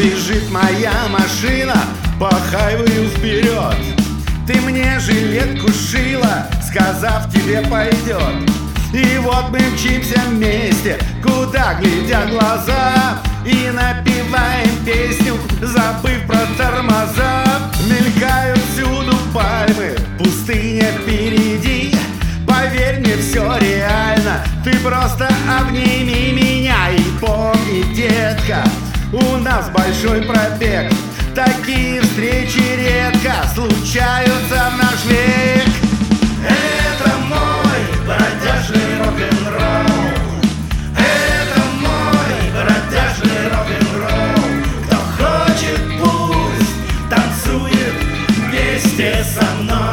бежит моя машина по хайвею вперед. Ты мне жилетку шила, сказав, тебе пойдет. И вот мы мчимся вместе, куда глядят глаза, и напеваем песню, забыв про тормоза. Мелькают всюду пальмы, пустыня впереди. Поверь мне, все реально, ты просто обними меня. И помни, детка, у нас большой пробег. Такие встречи редко случаются в наш век. Это мой бродяжный рок-н-ролл. Это мой бродяжный рок-н-ролл. Кто хочет, пусть танцует вместе со мной.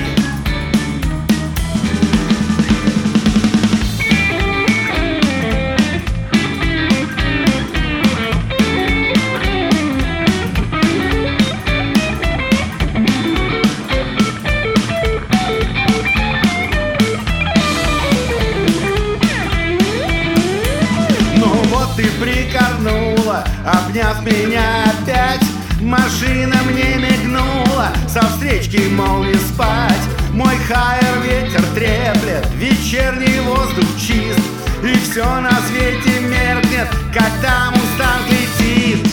Ты прикорнула, обняв меня опять. Машина мне мигнула, со встречки, мол, не спать. Мой хайер ветер треплет, вечерний воздух чист, и все на свете меркнет, когда мустанг летит.